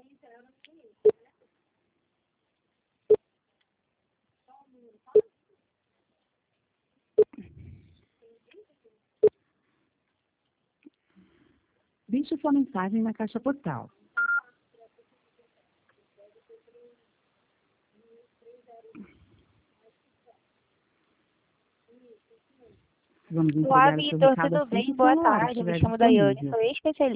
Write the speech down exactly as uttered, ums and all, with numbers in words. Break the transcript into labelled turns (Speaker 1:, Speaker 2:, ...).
Speaker 1: Deixe sua mensagem na caixa postal. Vamos
Speaker 2: Olá,
Speaker 1: entregar o seu
Speaker 2: Vitor,
Speaker 1: recado
Speaker 2: tudo
Speaker 1: assim
Speaker 2: bem?
Speaker 1: que
Speaker 2: Boa
Speaker 1: sua hora
Speaker 2: tarde, me
Speaker 1: estiver
Speaker 2: chamo Daiane,
Speaker 1: disponível.
Speaker 2: sou especialista